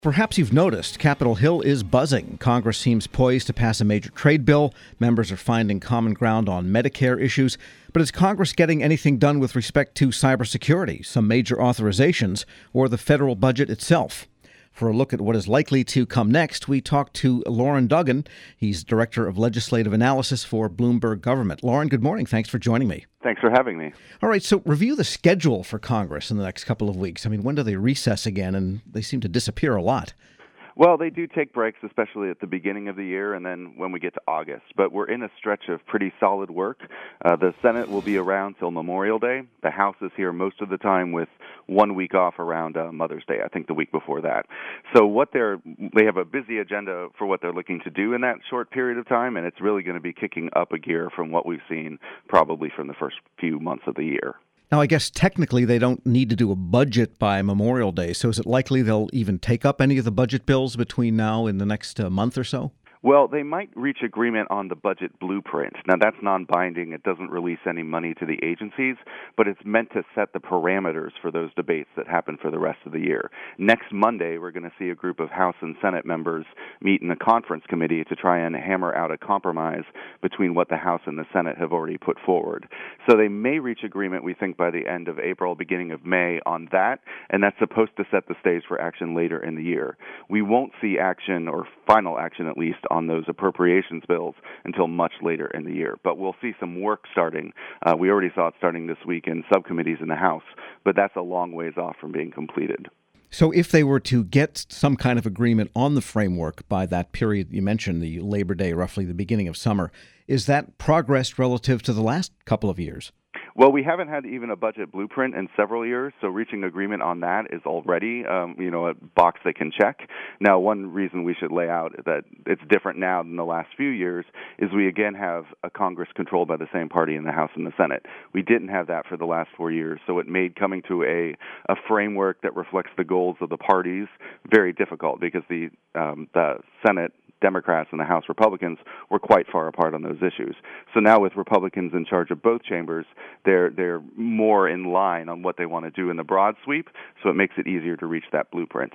Perhaps you've noticed Capitol Hill is buzzing. Congress seems poised to pass a major trade bill. Members are finding common ground on Medicare issues. But is Congress getting anything done with respect to cybersecurity, some major authorizations, or the federal budget itself? For a look at what is likely to come next, we talked to Lauren Duggan. He's Director of Legislative Analysis for Bloomberg Government. Lauren, good morning. Thanks for joining me. Thanks for having me. All right, so review the schedule for Congress in the next couple of weeks. I mean, when do they recess again? And they seem to disappear a lot. Well, they do take breaks, especially at the beginning of the year and then when we get to August. But we're in a stretch of pretty solid work. The Senate will be around till Memorial Day. The House is here most of the time with 1 week off around Mother's Day, I think the week before that. So they have a busy agenda for what they're looking to do in that short period of time, and it's really going to be kicking up a gear from what we've seen probably from the first few months of the year. Now, I guess technically they don't need to do a budget by Memorial Day, so is it likely they'll even take up any of the budget bills between now and the next month or so? Well, they might reach agreement on the budget blueprint. Now, that's non-binding. It doesn't release any money to the agencies, but it's meant to set the parameters for those debates that happen for the rest of the year. Next Monday, we're going to see a group of House and Senate members meet in a conference committee to try and hammer out a compromise between what the House and the Senate have already put forward. So they may reach agreement, we think, by the end of April, beginning of May on that, and that's supposed to set the stage for action later in the year. We won't see action, or final action at least, on those appropriations bills until much later in the year. But we'll see some work starting. We already saw it starting this week in subcommittees in the House, but that's a long ways off from being completed. So if they were to get some kind of agreement on the framework by that period you mentioned, the Labor Day, roughly the beginning of summer, is that progress relative to the last couple of years? Well, we haven't had even a budget blueprint in several years, so reaching agreement on that is already, a box they can check. Now, one reason we should lay out that it's different now than the last few years is we again have a Congress controlled by the same party in the House and the Senate. We didn't have that for the last 4 years, so it made coming to a framework that reflects the goals of the parties very difficult because the Senate Democrats and the House Republicans were quite far apart on those issues. So now with Republicans in charge of both chambers, they're more in line on what they want to do in the broad sweep, so it makes it easier to reach that blueprint.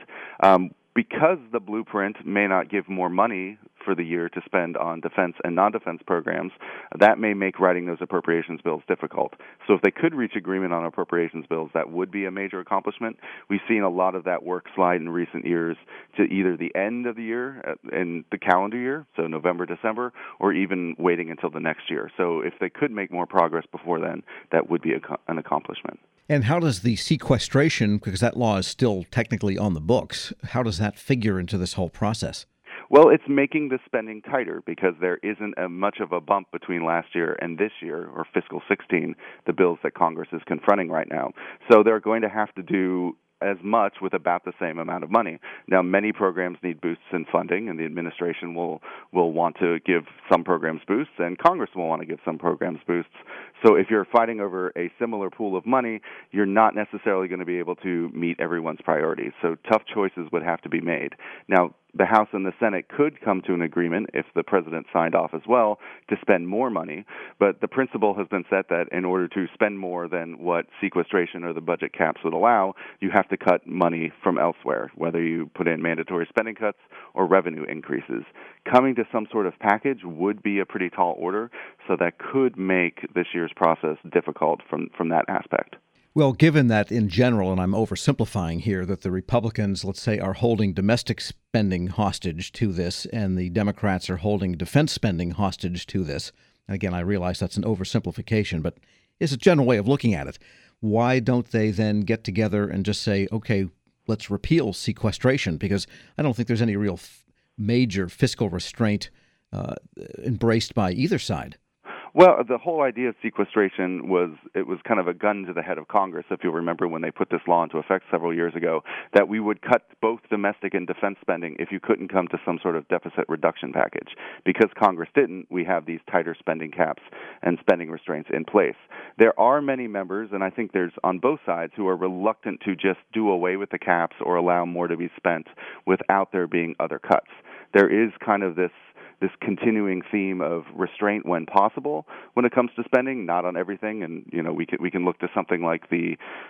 Because the blueprint may not give more money for the year to spend on defense and non-defense programs, that may make writing those appropriations bills difficult. So if they could reach agreement on appropriations bills, that would be a major accomplishment. We've seen a lot of that work slide in recent years to either the end of the year in the calendar year, so November, December, or even waiting until the next year. So if they could make more progress before then, that would be an accomplishment. And how does the sequestration, because that law is still technically on the books, how does that figure into this whole process? Well, it's making the spending tighter because there isn't much of a bump between last year and this year, or fiscal 16, the bills that Congress is confronting right now. So they're going to have to do as much with about the same amount of money. Now, many programs need boosts in funding, and the administration will want to give some programs boosts, and Congress will want to give some programs boosts. So if you're fighting over a similar pool of money, you're not necessarily going to be able to meet everyone's priorities. So tough choices would have to be made. Now, the House and the Senate could come to an agreement if the president signed off as well to spend more money, but the principle has been set that in order to spend more than what sequestration or the budget caps would allow, you have to cut money from elsewhere, whether you put in mandatory spending cuts or revenue increases. Coming to some sort of package would be a pretty tall order, so that could make this year's process difficult from that aspect. Well, given that in general, and I'm oversimplifying here, that the Republicans, let's say, are holding domestic spending hostage to this, and the Democrats are holding defense spending hostage to this, and again, I realize that's an oversimplification, but it's a general way of looking at it. Why don't they then get together and just say, okay, let's repeal sequestration? Because I don't think there's any real major fiscal restraint embraced by either side. Well, the whole idea of sequestration was kind of a gun to the head of Congress, if you'll remember when they put this law into effect several years ago, that we would cut both domestic and defense spending if you couldn't come to some sort of deficit reduction package. Because Congress didn't, we have these tighter spending caps and spending restraints in place. There are many members, and I think there's on both sides, who are reluctant to just do away with the caps or allow more to be spent without there being other cuts. There is kind of this continuing theme of restraint when possible when it comes to spending, not on everything. And we can look to something like the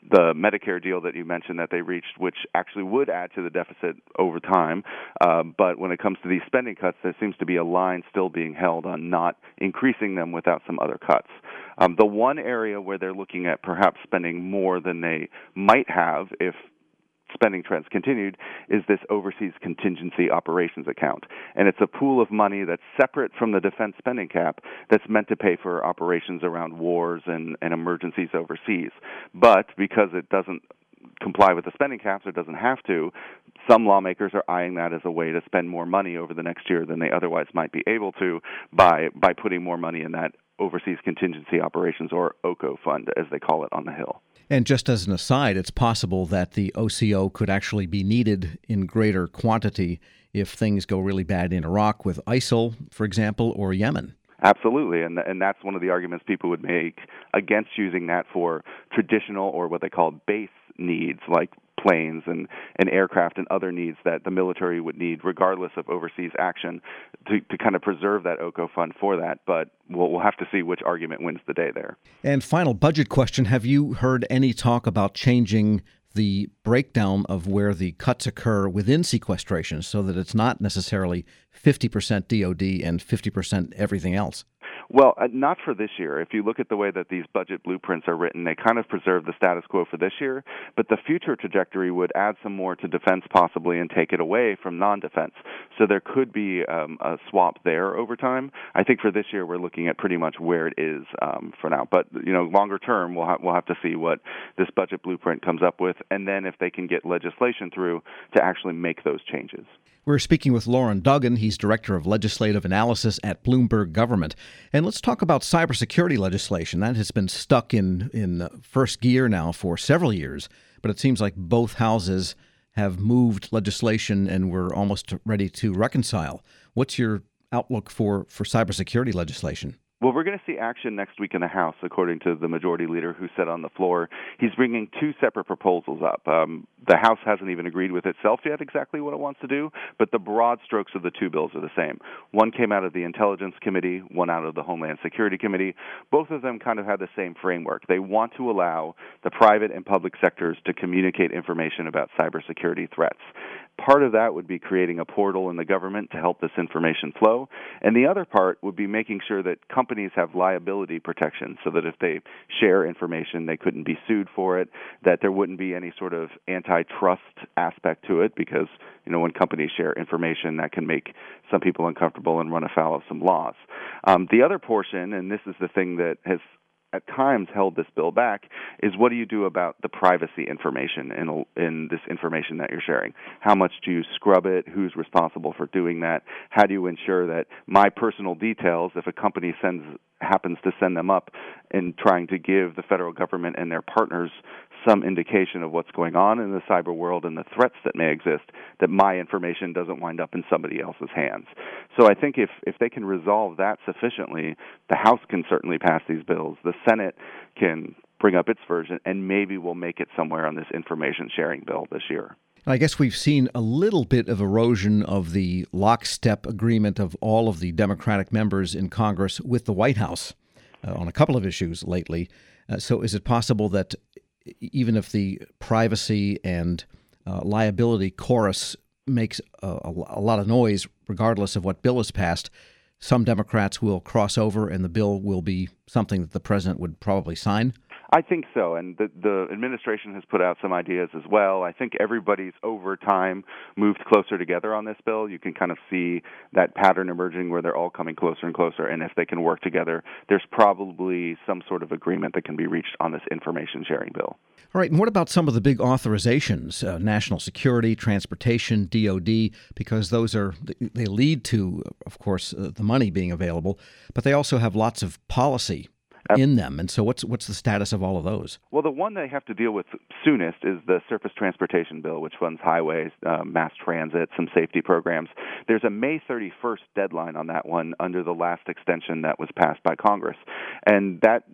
the Medicare deal that you mentioned that they reached, which actually would add to the deficit over time. But when it comes to these spending cuts, there seems to be a line still being held on not increasing them without some other cuts. The one area where they're looking at perhaps spending more than they might have if spending trends continued is this overseas contingency operations account. And it's a pool of money that's separate from the defense spending cap that's meant to pay for operations around wars and emergencies overseas. But because it doesn't comply with the spending caps or doesn't have to, some lawmakers are eyeing that as a way to spend more money over the next year than they otherwise might be able to by putting more money in that Overseas Contingency Operations, or OCO fund, as they call it on the Hill. And just as an aside, it's possible that the OCO could actually be needed in greater quantity if things go really bad in Iraq with ISIL, for example, or Yemen. Absolutely, and that's one of the arguments people would make against using that for traditional or what they call base needs, like planes and aircraft and other needs that the military would need regardless of overseas action to kind of preserve that OCO fund for that. But we'll have to see which argument wins the day there. And final budget question, have you heard any talk about changing the breakdown of where the cuts occur within sequestration so that it's not necessarily 50% DOD and 50% everything else? Well, not for this year. If you look at the way that these budget blueprints are written, they kind of preserve the status quo for this year, but the future trajectory would add some more to defense possibly and take it away from non-defense. So there could be a swap there over time. I think for this year we're looking at pretty much where it is for now. But longer term we'll have to see what this budget blueprint comes up with, and then if they can get legislation through to actually make those changes. We're speaking with Loren Duggan. He's Director of Legislative Analysis at Bloomberg Government. And let's talk about cybersecurity legislation. That has been stuck in first gear now for several years, but it seems like both houses have moved legislation and we're almost ready to reconcile. What's your outlook for cybersecurity legislation? Well, we're going to see action next week in the House, according to the majority leader who said on the floor he's bringing two separate proposals up. The House hasn't even agreed with itself yet exactly what it wants to do, but the broad strokes of the two bills are the same. One came out of the Intelligence Committee, one out of the Homeland Security Committee. Both of them kind of had the same framework. They want to allow the private and public sectors to communicate information about cybersecurity threats. Part of that would be creating a portal in the government to help this information flow, and the other part would be making sure that companies have liability protection so that if they share information, they couldn't be sued for it, that there wouldn't be any sort of antitrust aspect to it because, when companies share information, that can make some people uncomfortable and run afoul of some laws. The other portion, and this is the thing that has at times held this bill back, is what do you do about the privacy information in this information that you're sharing? How much do you scrub it? Who's responsible for doing that? How do you ensure that my personal details, if a company happens to send them up in trying to give the federal government and their partners some indication of what's going on in the cyber world and the threats that may exist, that my information doesn't wind up in somebody else's hands. So I think if they can resolve that sufficiently, the House can certainly pass these bills. The Senate can bring up its version, and maybe we'll make it somewhere on this information sharing bill this year. I guess we've seen a little bit of erosion of the lockstep agreement of all of the Democratic members in Congress with the White House on a couple of issues lately. So is it possible that even if the privacy and liability chorus makes a lot of noise, regardless of what bill is passed, some Democrats will cross over and the bill will be something that the president would probably sign? I think so, and the administration has put out some ideas as well. I think everybody's over time moved closer together on this bill. You can kind of see that pattern emerging where they're all coming closer and closer, and if they can work together, there's probably some sort of agreement that can be reached on this information sharing bill. All right, and what about some of the big authorizations, national security, transportation, DOD, because they lead to, of course, the money being available, but they also have lots of policy in them. And so what's the status of all of those? Well, the one they have to deal with soonest is the Surface Transportation Bill, which funds highways, mass transit, some safety programs. There's a May 31st deadline on that one under the last extension that was passed by Congress. And that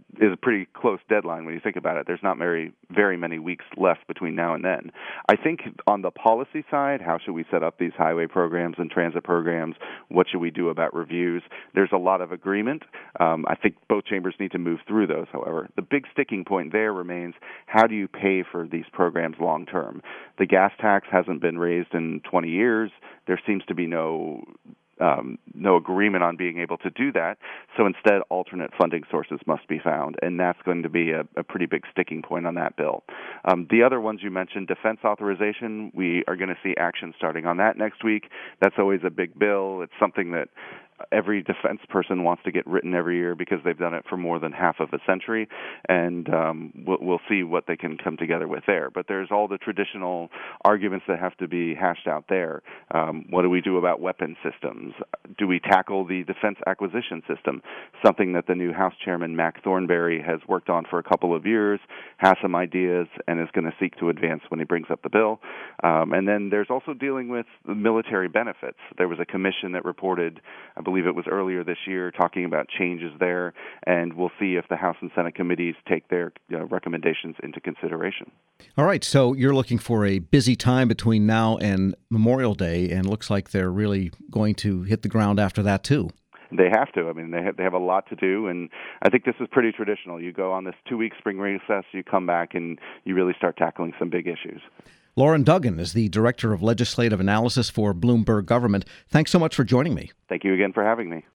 is a pretty close deadline when you think about it. There's not very many weeks left between now and then. I think on the policy side, how should we set up these highway programs and transit programs? What should we do about reviews? There's a lot of agreement. I think both chambers need to move through those, however. The big sticking point there remains, how do you pay for these programs long term? The gas tax hasn't been raised in 20 years. There seems to be no agreement on being able to do that. So instead, alternate funding sources must be found, and that's going to be a pretty big sticking point on that bill. The other ones you mentioned, defense authorization, we are going to see action starting on that next week. That's always a big bill. It's something that every defense person wants to get written every year because they've done it for more than half of a century, and we'll see what they can come together with there. But there's all the traditional arguments that have to be hashed out there. What do we do about weapon systems? Do we tackle the defense acquisition system, something that the new House Chairman, Mac Thornberry, has worked on for a couple of years, has some ideas, and is going to seek to advance when he brings up the bill. And then there's also dealing with military benefits. There was a commission that reported, I believe it was earlier this year, talking about changes there, and we'll see if the House and Senate committees take their recommendations into consideration. All right, so you're looking for a busy time between now and Memorial Day, and looks like they're really going to hit the ground after that, too. They have to. I mean, they have a lot to do, and I think this is pretty traditional. You go on this 2-week spring recess, you come back, and you really start tackling some big issues. Loren Duggan is the Director of Legislative Analysis for Bloomberg Government. Thanks so much for joining me. Thank you again for having me.